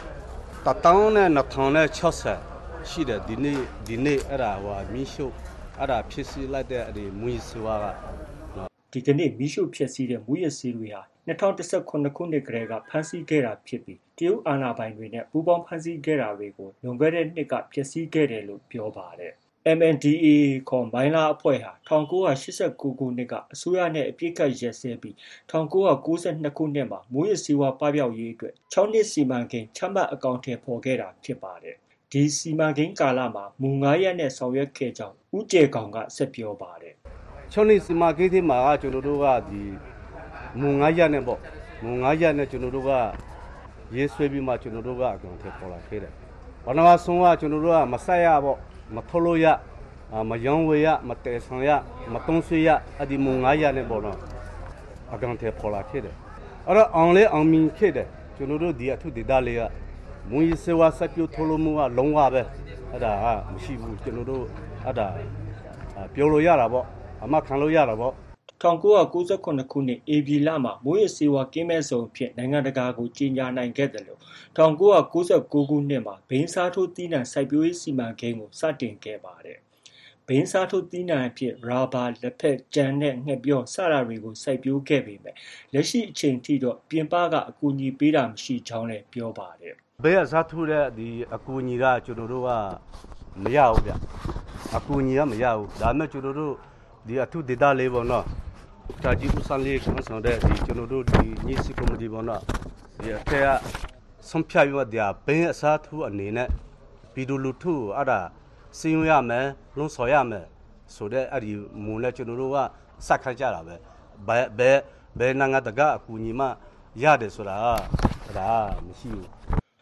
1000နဲ့2060ရှိတယ်ဒီနေ့အဲ့ဒါမီးရှို့အဲ့ဒါဖြစ်စီလိုက်တဲ့အဲ့ဒီမူရစ်ဆေးဝါးကဒီကနေ့မီးရှို့ဖြစ်စီတဲ့မူရစ်ဆေးတွေဟာ2019ခုနှစ်ကတည်းကဖမ်းဆီးခဲ့တာဖြစ်ပြီးတရုတ်အာဏာပိုင်တွေနဲ့ပူးပေါင်းဖမ်းဆီးခဲ့တာတွေကိုလွန်ခဲ့တဲ့နှစ်ကဖျက်ဆီးခဲ့တယ်လို့ပြောပါတယ်MNDAA ခေါ်မိုင်းလာအဖွဲ့ဟာ1989ခုနှစ်ကအစိုးရနဲ့အပြစ်ခတ်ရက်စဲပြီး1992ခုနှစ်မှာမူရစ်ဆေးဝါးပပျောက်ရေးအတွက်6နှစ်စီမံကိန်းချမှတ်အကောင့်ထဲပေါ်ခဲ့တာဖြစ်ပါတယ်ဒီစီမံကိန်းကာလမှာမူ9ရက်နဲ့ဆောင်ရွက်ခဲ့ကြောင်းဦးကျယ်ကောင်ကဆက်ပြောပါတယ် 6နှစ်စီမံကိန်းထဲမှာကျွန်တော်တို့ကဒီမူ9ရက်နဲ့ပေါ့မူ9ရက်နဲ့ကျွန်တော်တို့ကရေးဆွဲပြီးမှကျွန်တော်တို့ကအကောင့်ထဲပေါ်လာခဲ့တယ်ဘာနာဆုံးကကျွန်တော်တို့ကမဆက်ရပေါ့မထုတ်လို့ရမယောင်းဝေရမတဲဆောင်ရမတုံးဆွေရအဒီမုံ9ရက်နဲ့ပေါ့နော်အကောင်ထဲပေါ်လာခဲ့တယ်အဲ့တော့အောင်လေအောင်မြင်ခဲ့တယ်ကျွန်တော်တို့ဒီအထုဒေသလေးကမူရစ်ဆေးဝါးစက်ပြထုတ်လို့မှုကလုံးဝပဲအဲ့ဒါမရှိဘူးကျွန်တော်တို့အဲ့ဒါပြောလို့ရတာပေါ့အမှခံလို့ရတာပေါ့ 1998ခုနှစ်ဧပြီလမှာမူရစ်ဆေးဝါးကင်းမဲ့စုံဖြစ်နိုင်ငံတကာကိုကြီးညာနိုင်ခဲ့တယ်လို့1999ခုနှစ်မှာဘိန်းစားထိုးသီးနှံစိုက်ပျိုးရေးစီမံကိန်းကိုစတင်ခဲ့ပါတယ်။ဘိန်းစားထိုးသီးနှံအဖြစ်ရာဘာလက်ဖက်ကြံနဲ့ငှက်ပြောစတာတွေကိုစိုက်ပျိုးခဲ့ပေမဲ့လက်ရှိအချိန်ထိတော့ပြင်ပကအကူအညီပေးတာမရှိကြောင်းလည်းပြောပါတယ်။ဘိန်းစားထိုးတဲ့ဒီအကူအညီကကျွန်တော်တို့ကမရဘူးဗျ။အကူအညီကမရဘူး။ဒါပေမဲ့ကျွန်တော်တို့ဒီအထုဒေသလေးပေါ့နော်။တာကြီးဦးစံလေးခေါင်းဆောင်တဲ့ဒီကျွန်တော်တို့ဒီညစီကော်မတီပေါ့နော်။ဒီအထက်ကဆုံးဖြတ်ရတဲ့ဘင်းအစားထိုးအနေနဲ့ပြည်သူလူထုအဲ့ဒါစီရင်ရမယ်လုံးဆော်ရမယ်ဆိုတဲ့အဲ့ဒီမူနဲ့ကျွန်တော်တို့ကစက်ခတ်ကြတာပဲဘယ်နိုင်ငံတကာအကူအညီမှရတယ်ဆိုတာဒါမရှိဘူး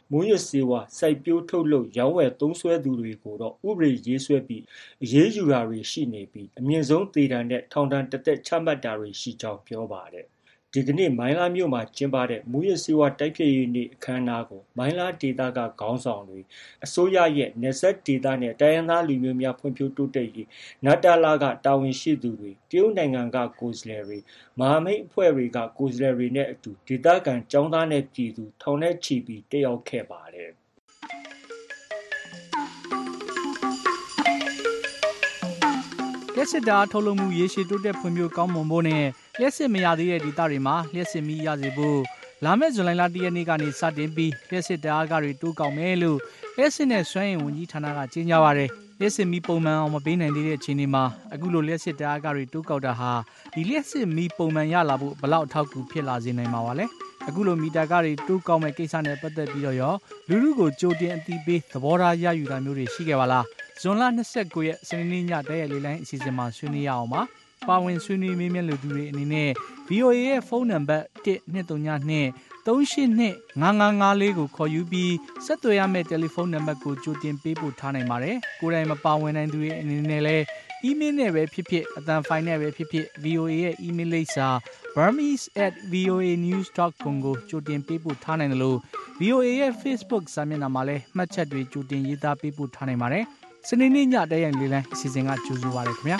မူးယစ်ဆေးဝါးစိုက်ပျိုးထုတ်လုပ်ရောင်းဝယ်သုံးစွဲသူတွေကိုတော့ဥပဒေရေးဆွဲပြီးအရေးယူတာတွေရှိနေပြီးအမြင့်ဆုံးသေဒဏ်နဲ့ထောင်ဒဏ်တစ်သက်ချမှတ်တာတွေရှိကြောင်းပြောပါတယ်ဒီကနေ့မိုင်းလားမြို့မှာကျင်းပတဲ့မူရစ်ဆေးဝါးတိုက်ဖျက်ရေးနေ့အခမ်းအနားကိုမိုင်းလားဒေသကခေါင်းဆောင်တွေအစိုးရရဲ့နယ်စပ်ဒေသနဲ့တိုင်းရင်းသားလူမျိုးများဖွံ့ဖြိုးတိုးတက်ရေးနတလာကတာဝန်ရှိသူတွေတရုတ်နိုင်ငံကကိုယ်စားလှယ်တွေမဟာမိတ်အဖွဲ့တွေကကိုယ်စားလှယ်တွေနဲ့အတူဒေသခံကျောင်းသားနဲ့ပြည်သူထောင်နဲ့ချီပြီးတက်ရောက်ခဲ့ပါတယ်လျှက်စစ်ဓာတ်ထုတ်လုပ်မှုရေရှည်တိုးတက်ဖွံ့ဖြိုးကောင်းမွန်ဖို့နဲ့လျှက်စစ်မရသေးတဲ့ဒေသတွေမှာလျှက်စစ်မီးရစေဖို့လာမယ့်ဇူလိုင်လ1ရက်နေ့ကနေစတင်ပြီးလျှက်စစ်ဓာတ်အားတွေတိုးကောက်မယ်လို့လျှက်စစ်နဲ့စွမ်းအင်ဝန်ကြီးဌာနကကြေညာပါတယ်လျှက်စစ်မီးပုံမှန်အောင်မပေးနိုင်သေးတဲ့အခြေအနေမှာအခုလိုလျှက်စစ်ဓာတ်အားတွေတိုးကောက်တာဟာဒီလျှက်စစ်မီးပုံမှန်ရလာဖို့ဘလောက်အထောက်အကူဖြစ်လာစေနိုင်မှာပါလဲအခုလိုမီတာကားတွေတိုးကောက်မဲ့ကိစ္စနဲ့ပတ်သက်ပြီးတော့ရောလူလူကိုကြိုတင်အသိပေးသဘောထားရယူတာမျိုးတွေရှိခဲ့ပါလားဇွန်လ29ရက်စနေနေ့ညတိုက်ရိုက်လေးလိုင်းအစီအစဉ်မှာဆွေးနွေးရအောင်ပါဝင်ဆွေးနွေးမေးမြန်းလူသူတွေအနေနဲ့ VOA ရဲ့ဖုန်းနံပါတ်12393825554ကိုခေါ်ယူပြီးဆက်သွယ်ရမယ့်တယ်လီဖုန်းနံပါတ်ကိုကြိုတင်ပေးပို့ထားနိုင်ပါတယ်ကိုယ်တိုင်မပါဝင်နိုင်သူတွေအနေနဲ့လည်းအီးမေးလ်နဲ့ပဲဖြစ်ဖြစ်အသံဖိုင်နဲ့ပဲဖြစ်ဖြစ် VOA ရဲ့အီးမေးလ်လိပ်စာ burmese@voanews.com ကိုကြိုတင်ပေးပို့ထားနိုင်တယ်လို့ VOA ရဲ့ Facebook စာမျက်နှာမှာလည်းမှတ်ချက်တွေကြိုတင်ရေးသားပေးပို့ထားနိုင်ပါတယ်စနေနေ့ညတိုက်ရိုက်လေးလိုင်းအစီအစဉ်ကကြိုဆိုပါရခင်ဗျာ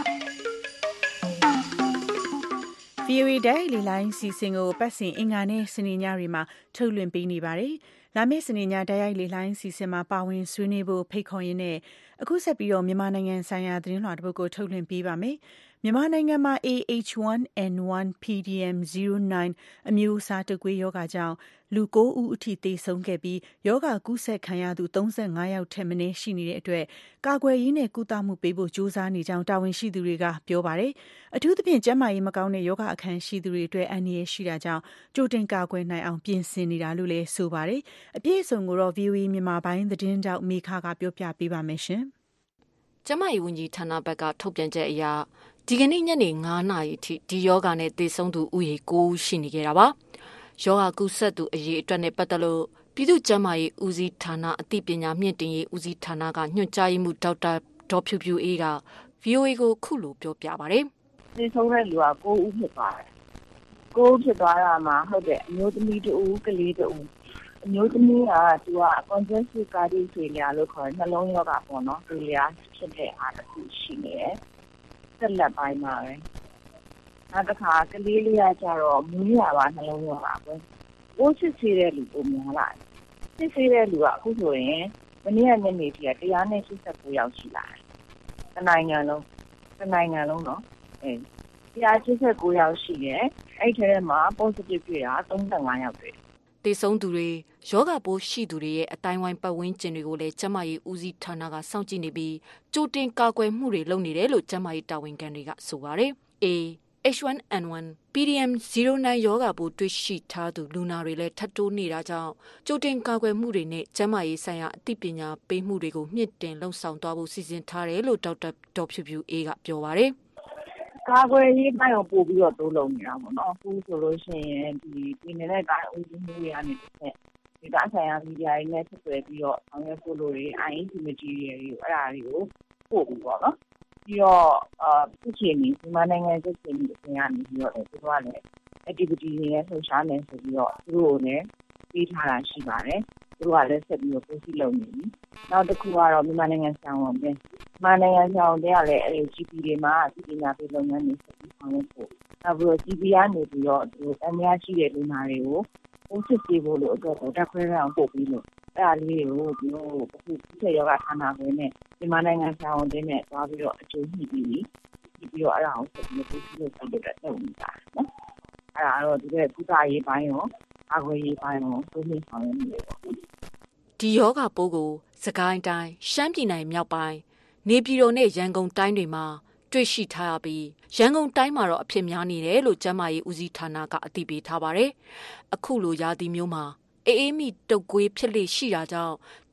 VOA တိုက်လေလိုင်းစီစဉ်ကိုပတ်စဉ်အင်္ဂါနဲ့စနေညတွေမှာထုတ်လွှင့်ပေးနေပါတယ်။လာမယ့်စနေညတိုက်ရိုက်လေလိုင်းစီစဉ်မှာပါဝင်ဆွေးနွေးဖို့ဖိတ်ခေါ်ရင်းနဲ့အခုဆက်ပြီးတော့မြန်မာနိုင်ငံဆိုင်ရာသတင်းလွှာတစ်ပုဒ်ကိုထုတ်လွှင့်ပေးပါမယ်။မြန်မာနိုင်ငံမှာ AH1N1 PDM09 အမျိုးအစားတုပ်ကွေးရောဂါကြောင့်လူ9ဦးအထိသေဆုံးခဲ့ပြီးရောဂါကူးစက်ခံရသူ35ယောက်ထက်မနည်းရှိနေတဲ့အတွက်ကာကွယ်ရေးနဲ့ကုသမှုပေးဖို့ကြိုးစားနေကြောင်းတာဝန်ရှိသူတွေကပြောပါတယ်။အထူးသဖြင့်ကျန်းမာရေးမကောင်းတဲ့ရောဂါအခန်းရှိသူတွေအတွက်အန္တရာယ်ရှိတာကြောင့်ကြိုတင်ကာကွယ်နိုင်အောင်ပြင်ဆင်နေတာလို့လည်းဆိုပါတယ်။အပြည့်အစုံကိုတော့ VOA မြန်မာပိုင်းသတင်းတောက်မေခကပြောပြပေးပါမယ်ရှင်။ကျန်းမာရေးဝန်ကြီးဌာနဘက်ကထုတ်ပြန်ချက်အရဒီကနေ့ညနေ9:00နာရီထိဒီယောဂနဲ့သေဆုံးသူဦးရေ9ဦးရှိနေကြတာပါ။ယောဂကူးစက်သူအရေအတွက်နဲ့ပတ်သက်လို့ပြည်သူ့ကျန်းမာရေးဦးစီးဌာနအသိပညာမြင့်တင်ရေးဦးစီးဌာနကညွှန်ကြားရေးမှူးဒေါက်တာဒေါ်ဖြူဖြူအေးက VOA ကိုခုလိုပြောပြပါတယ်။သေဆုံးတဲ့လူက9ဦးဖြစ်သွားတယ်။9ဦးဖြစ်သွားတာမှာဟုတ်တယ်အမျိုးသမီး2ဦးကလေး2ဦးအမျိုးသမီးကသူက congestive cardiac failure လို့ခေါ်တယ်နှလုံးရောဂါပေါ့နော်သူလည်းဖြစ်တဲ့အားတစ်ခုရှိနေတယ်။ဆက်လက်ပိုင်းမှာပဲနောက်တစ်ခါကလေးလေးကကြတော့မူးရပါနှလုံးရောဂါပဲ။ပိုးစစ်ဆေးတဲ့လူပုံများလာတယ်။စစ်ဆေးတဲ့လူကအခုဆိုရင်မနေ့ကညနေထိ189ယောက်ရှိလာတယ်။တစ်နိုင်ငံလုံးနော်189ယောက်ရှိတယ်။အဲ့ထဲမှာ positive တွေ့တာ35ယောက်တွေ့တယ်။သေဆုံးသူတွေယောဂပိုးရှိသူတွေရဲ့အတိုင်းဝိုင်းပတ်ဝန်းကျင်တွေကိုလည်းကျန်းမာရေးဦးစီးဌာနကစောင့်ကြည့်နေပြီးကြိုတင်ကာကွယ်မှုတွေလုပ်နေတယ်လို့ကျန်းမာရေးတာဝန်ခံတွေကဆိုပါတယ်။ H1N1 PDM09 ယောဂပိုးတွေ့ရှိထားသူလူနာတွေလည်းထပ်တိုးနေတာကြောင့်ကြိုတင်ကာကွယ်မှုတွေနဲ့ကျန်းမာရေးဆိုင်ရာအသိပညာပေးမှုတွေကိုမြင့်တင်လှုံ့ဆော်သွားဖို့စီစဉ်ထားတယ်လို့ဒေါက်တာဒေါ်ဖြူဖြူအေးကပြောပါတယ်။ကာကွယ်ရေးပိုင်းကိုပို့ပြီးတော့တိုးလုံနေတာပေါ့နော်အခုဆိုလို့ရှိရင်ဒီပြည်နယ်နဲ့တိုင်းဦးစီးမှုတွေကနေတစ်ဆက်ဒီတိုင်းဆိုင်ရာမီဒီယာတွေနဲ့ဆက်သွယ်ပြီးတော့ဆောင်ရွက်ဖို့လိုတွေ INC material တွေကိုအဲ့ဒါတွေကိုပို့ပြီးပေါ့နော်ပြီးတော့ဖြစ်ချင်နေဒီမှာနိုင်ငံဖြစ်ချင်နေအပြင်ကနေပြီးတော့သူတို့ကလည်း activity တွေနဲ့လှုပ်ရှားနေဆိုပြီးတော့သူတို့ကိုလည်းပေးထားတာရှိပါတယ်သူတို့ကလည်းဆက်ပြီးတော့ပို့ပြီးလုပ်နေပြီနောက်တစ်ခုကတော့မြန်မာနိုင်ငံဆောင်ဝင်ပဲမြန်မာနိုင်ငံဆောင်တဲ့ကလည်းအဲ့ဒီ GP တွေမှာပြည်ပညာပေးလုပ်ငန်းတွေဆက်ပြီးဆောင်ရွက်ဖို့နောက်ပြီးတော့ GP ကနေပြီးတော့သူတို့အများကြီးတဲ့လူနာတွေကိုပို့စစ်ပေးဖို့လို့အတွက်ကိုတက်ခွဲရအောင်ပို့ပြီးလို့အဲ့ဒါလေးတွေကိုသူတို့အခုဆက်ရောဂါဌာနခွဲနဲ့မြန်မာနိုင်ငံဆောင်ဝင်တဲ့သွားပြီးတော့အကျိုးညှိပြီးတော့အဲ့ဒါကိုဆက်ပြီးပို့ပြီးလို့ဆက်ပြီးတော့လုပ်နေတာနော်အဲ့ဒါတော့ဒီကုသရေးပိုင်းရောအကွေရေးပိုင်းရောသုံးနေဆောင်ရွက်နေတယ်ပေါ့ဒီယောဂပိုးကိုစကိုင်းတိုင်းရှမ်းပြည်နယ်မြောက်ပိုင်းနေပြည်တော်နဲ့ရန်ကုန်တိုင်းတွေမှာတွေ့ရှိထားရပြီးရန်ကုန်တိုင်းမှာတော့အဖြစ်များနေတယ်လို့ကျန်းမာရေးဦးစီးဌာနကအသိပေးထားပါတယ်။အခုလိုရာသီမျိုးမှာအေးအေးမိတုပ်ကွေးဖြစ်လေရှိတာကြောင့်သ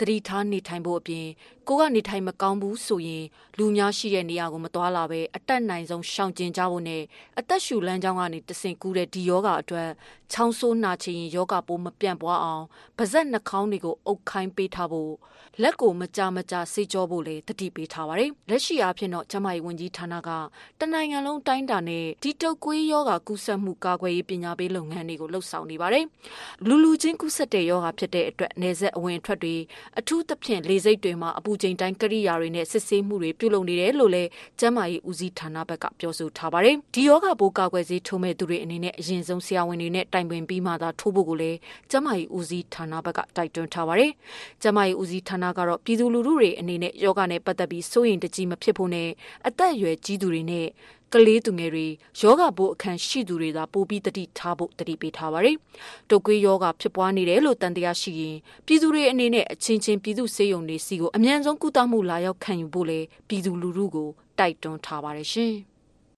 တိထားနေထိုင်ဖို့အပြင်ကိုကနေထိုင်မကောင်းဘူးဆိုရင်လူများရှိတဲ့နေရာကိုမသွားလာပဲအတက်နိုင်ဆုံးရှောင်ကျဉ်ကြဖို့နဲ့အသက်ရှူလမ်းကြောင်းကနေတဆင့်ကူးတဲ့ဒီယောဂအတွက်ချောင်းဆိုးနာချင်ရင်ယောဂပိုးမပြန့်ပွားအောင်ပါးစပ်နှာခေါင်းတွေကိုအုပ်ခိုင်းပေးထားဖို့လက်ကိုမကြဆေးကြောဖို့လည်းတတိပေးထားပါတယ်လက်ရှိအားဖြင့်တော့ကျမကြီးဝန်ကြီးဌာနကတနိုင်ငံလုံးတိုင်းတာနဲ့ဒီတုပ်ကွေးယောဂကူးစက်မှုကာကွယ်ရေးပညာပေးလုပ်ငန်းတွေကိုလှုပ်ဆောင်နေပါတယ်လူချင်းကူးစက်တဲ့ယောဂဖြစ်တဲ့အတွက်နေဆက်အဝင်ထွက်တွေအထူးသဖြင့်လေစိတ်တွေမှာအပူချိန်တိုင်းကိရိယာတွေနဲ့စစ်ဆေးမှုတွေပြုလုပ်နေတယ်လို့လည်းကျန်းမာရေးဦးစီးဌာနဘက်ကပြောဆိုထားပါတယ်။ဒီယောဂပိုးကာကွယ်ဆေးထိုးမဲ့သူတွေအနေနဲ့အရင်ဆုံးဆရာဝန်တွေနဲ့တိုင်ပင်ပြီးမှသာထိုးဖို့ကိုလည်းကျန်းမာရေးဦးစီးဌာနဘက်ကတိုက်တွန်းထားပါတယ်။ကျန်းမာရေးဦးစီးဌာနကတော့ပြည်သူလူထုတွေအနေနဲ့ယောဂနဲ့ပတ်သက်ပြီးစိုးရိမ်တကြီးမဖြစ်ဖို့နဲ့အသက်အရွယ်ကြီးသူတွေနဲ့ကလေးသူငယ်တွေယောဂပိုးအခန်းရှိသူတွေသာပိုပြီးတတိထားဖို့တတိပေးထားပါတယ်။တုပ်ကွေးယောဂဖြစ်ပွားနေတယ်လို့တန်တရားရှိရင်ပြည်သူတွေအနေနဲ့အချင်းချင်းပြည်သူစေယုံတွေစီကိုအမြန်ဆုံးကုသမှုလာရောက်ခံယူဖို့လေပြည်သူလူထုကိုတိုက်တွန်းထားပါတယ်ရှင်။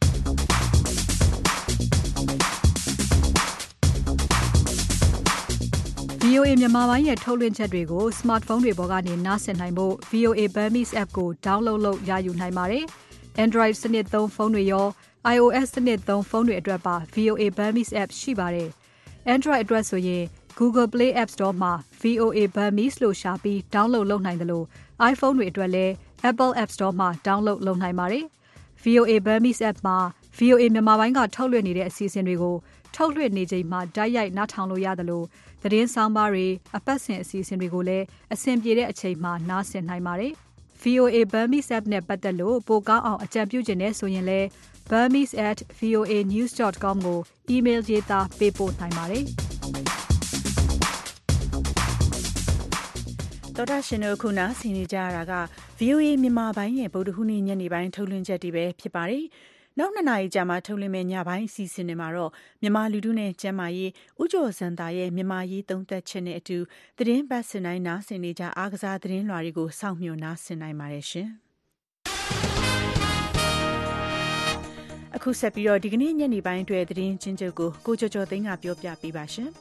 VOA မြန်မာပိုင်းရဲ့ထုတ်လွှင့်ချက်တွေကို smartphone တွေပေါ်ကနေနားဆင်နိုင်ဖို့ VOA Burmese app ကို download လုပ်ရယူနိုင်ပါတယ်။ Android စနစ်သုံးဖုန်းတွေရော iOS စနစ်သုံးဖုန်းတွေအတွက်ပါ VOA Burmese app ရှိပါတယ်။ Android အတွက်ဆိုရင် Google Play App Store မှာ VOA Burmese လို့ရှာပြီး download လုပ်နိုင်တယ်လို့ iPhone တွေအတွက်လည်း Apple App Store မှာ download လုပ်နိုင်ပါတယ်။ VOA Burmese app မှာ VOA မြန်မာပိုင်းကထုတ်လွှင့်နေတဲ့အစီအစဉ်တွေကိုထုတ်လွှင့်နေချိန်မှာတိုက်ရိုက်နားထောင်လို့ရတယ်လို့သတင်းဆောင်ပါတွေအပတ်စဉ်အစီအစဉ်တွေကိုလည်းအဆင်ပြေတဲ့အချိန်မှာနားဆင်နိုင်ပါတယ်။ VOA Burmese app နဲ့ပတ်သက်လို့ပိုကောင်းအောင်အကြံပြုချင်တဲ့ဆိုရင်လည်း burmese@voanews.com ကို email ရေးသားပေးပို့နိုင်ပါတယ်။တော်တာရှင်တို့ခုနာဆင်နေကြရတာက VOA မြန်မာပိုင်းရဲ့ဗုဒ္ဓဟူးနေ့ညနေပိုင်းထုတ်လွှင့်ချက်တွေပဲဖြစ်ပါတယ်။နောက်2နာရီကြာမှထုတ်လွှင့်မယ့်ညပိုင်းအစီအစဉ်တွေမှာတော့မြန်မာလူထုနဲ့ကျန်းမာရေးဦးကျော်စံတာရဲ့မြန်မာရေးသုံးသက်ချက်နဲ့အတူသတင်းပတ်စင်တိုင်းနားဆင်နေကြအားကစားသတင်းလွှာတွေကိုစောင့်မျှော်နားဆင်နိုင်ပါတယ်ရှင်။အခုဆက်ပြီးတော့ဒီကနေ့ညနေပိုင်းအတွက်သတင်းချင်းချုပ်ကိုကျော်ကျော်သိန်းကပြောပြပေးပါရှင်။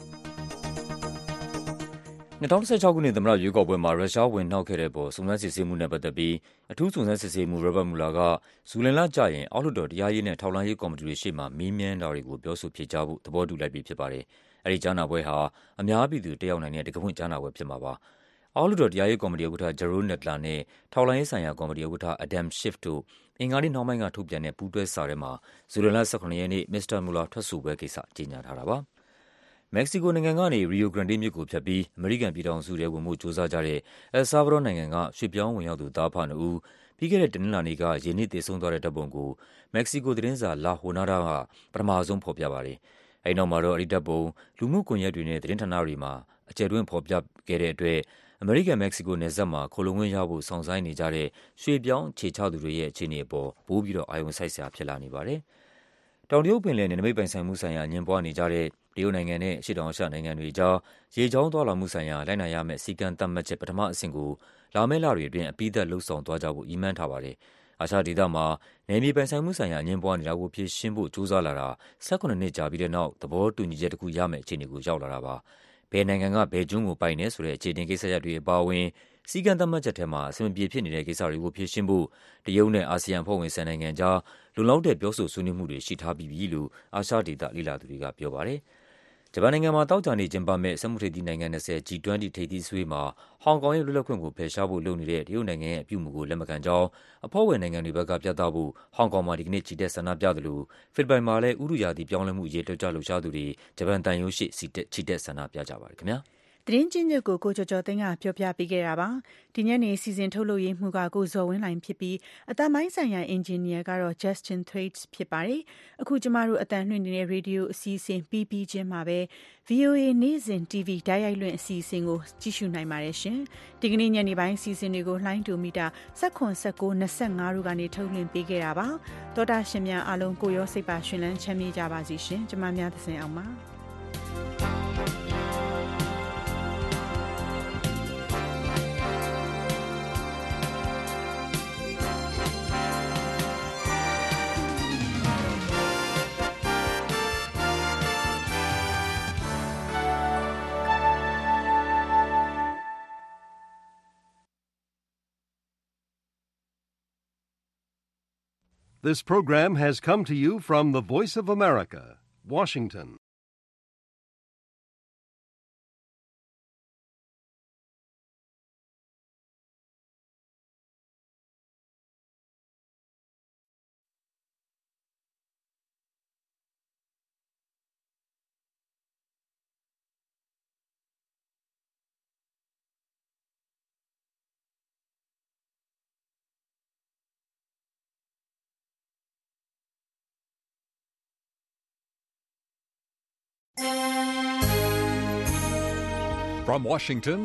2016ခုနှစ်သမ္မတရွေးကောက်ပွဲမှာရုရှားဝင်နှောက်ခဲ့တဲ့ပေါ်စုံစမ်းစစ်ဆေးမှုနဲ့ပတ်သက်ပြီးအထူးစုံစမ်းစစ်ဆေးမှုရောဘတ်မူလာကဇူလိုင်လကျရင်အောက်လွှတ်တော်တရားရေးနဲ့ထောက်လှမ်းရေးကော်မတီတွေရှေ့မှာမေးမြန်းတာတွေကိုပြောဆိုဖြေကြားဖို့သဘောတူလိုက်ပြီဖြစ်ပါတယ်။အဲဒီကြားနာပွဲဟာအများပြည်သူတက်ရောက်နိုင်တဲ့တံခါးဖွင့်ကြားနာပွဲဖြစ်မှာပါ။အောက်လွှတ်တော်တရားရေးကော်မတီဥက္ကဋ္ဌ Jerrold Nadler နဲ့ထောက်လှမ်းရေးဆိုင်ရာကော်မတီဥက္ကဋ္ဌ Adam Schiff တို့အင်္ဂါနေ့နှောင်းပိုင်းကထုတ်ပြန်တဲ့ပူးတွဲစာထဲမှာဇူလိုင်လ18ရက်နေ့မစ္စတာမူလာထွက်ဆိုပွဲကိစ္စကြေညာထားတာပါ။မက္ကဆီကိုနိုင်ငံကနေရီယိုဂရန်ဒေးမြစ်ကိုဖြတ်ပြီးအမေရိကန်ပြည်ထောင်စုထဲဝင်ဖို့ကြိုးစားကြတဲ့El Salvadorနိုင်ငံကရွှေ့ပြောင်းဝင်ရောက်သူသားအဖနှစ်ဦးပြီးခဲ့တဲ့တနင်္လာနေ့ကရေနစ်သေဆုံးသွားတဲ့ဓာတ်ပုံကိုမက္ကဆီကိုသတင်းစာ La Jornada ကပထမဆုံးဖော်ပြပါတယ်။အဲဒီနောက်မှာတော့အဲဒီဓာတ်ပုံလူမှုကွန်ရက်တွေနဲ့သတင်းဌာနတွေမှာအကျယ်တွင်းဖော်ပြခဲ့တဲ့အတွက်အမေရိကန်-မက္ကဆီကိုနယ်စပ်မှာခိုလှုံခွင့်ရဖို့စောင့်ဆိုင်းနေကြတဲ့ရွှေ့ပြောင်းအခြေချသူတွေရဲ့အခြေအနေအပေါ်ပိုပြီးတော့အာရုံစိုက်စရာဖြစ်လာနေပါတယ်။တောင်တရုတ်ပင်လယ်နယ်နိမိတ်ပိုင်ဆိုင်မှုဆိုင်ရာအငြင်းပွားနေကြတဲ့တရုတ်နိုင်ငံနဲ့အရှေ့တောင်အာရှနိုင်ငံတွေကြားရေကြောင်းသွားလာမှုဆိုင်ရာလိုက်နာရမယ့်စည်းကမ်းသတ်မှတ်ချက်ပထမအဆင့်ကိုလာမယ့်လတွေအတွင်းအပြီးသတ်လှုပ်ဆောင်သွားကြဖို့ရည်မှန်းထားပါတယ်။အာရှဒေသမှာနယ်မြေပိုင်ဆိုင်မှုဆိုင်ရာအငြင်းပွားနေတာကိုဖြေရှင်းဖို့ကြိုးစားလာတာ18နှစ်ကြာပြီးတဲ့နောက်သဘောတူညီချက်တစ်ခုရမယ့်အခြေအနေကိုရောက်လာတာပါ။ဘယ်နိုင်ငံကဘယ်ကျွန်းကိုပိုင်နေဆိုတဲ့အခြေအနေကိစ္စရပ်တွေအပါအဝင်စည်းကမ်းသတ်မှတ်ချက်ထဲမှာအဆင်ပြေဖြစ်နေတဲ့ကိစ္စတွေကိုဖြေရှင်းဖို့တရုတ်နဲ့အာဆီယံအဖွဲ့ဝင်10နိုင်ငံကြားလုံလောက်တဲ့ပြောဆိုဆွေးနွေးမှုတွေရှိထားပြီးပြီလို့အာရှဒေသလေ့လာသူတွေကပြောပါတယ်။ဂျပန်နိုင်ငံမှာသောကြာနေ့ကျင်းပမယ့်စက်မှုထိပ်သီးနိုင်ငံ20 G20 ထိပ်သီးဆွေးမှာဟောင်ကောင်ရဲ့လွတ်လပ်ခွင့်ကိုဖယ်ရှားဖို့လုပ်နေတဲ့တရုတ်နိုင်ငံရဲ့အပြုအမူကိုလက်မခံကြောင်းအဖွဲ့ဝင်နိုင်ငံတွေဘက်ကပြသဖို့ဟောင်ကောင်မှာဒီကနေ့ချီတက်ဆန္ဒပြသလိုဖိလစ်ပိုင်မှာလည်းဥတုရာသီပြောင်းလဲမှုအရေးတက်ကြွလှုပ်ရှားသူတွေဂျပန်သံရုံးရှိချီတက်ဆန္ဒပြကြပါတယ်ခင်ဗျာ။သတင်းချင်းချုပ်ကိုကျော်ကျော်သိန်းကပြောပြပေးခဲ့တာပါဒီညနေစီစဉ်ထုတ်လုပ်ရေးမှုကကိုဇော်ဝင်းလှိုင်ဖြစ်ပြီးအတမိုင်းဆိုင်ရာအင်ဂျင်နီယာကတော့ Justin Thwaites ဖြစ်ပါတယ်အခုကျမတို့အတန်လွှင့်နေတဲ့ရေဒီယိုအစီအစဉ်ပြီးချင်းမှာပဲ VOA နေ့စဉ် TV ဓာတ်ရိုက်လွှင့်အစီအစဉ်ကိုကြည့်ရှုနိုင်ပါတယ်ရှင်ဒီကနေ့ညနေပိုင်းအစီအစဉ်တွေကိုလှိုင်းတူမီတာ19 25တို့ကနေထုတ်လွှင့်ပေးခဲ့တာပါတောတာရှင်များအားလုံးကိုရောစိတ်ပါရှင်လန်းချမ်းမြေ့ကြပါစေရှင်ကျမများသစဉ်အောင်ပါ This program has come to you from the Voice of America, Washington. From Washington,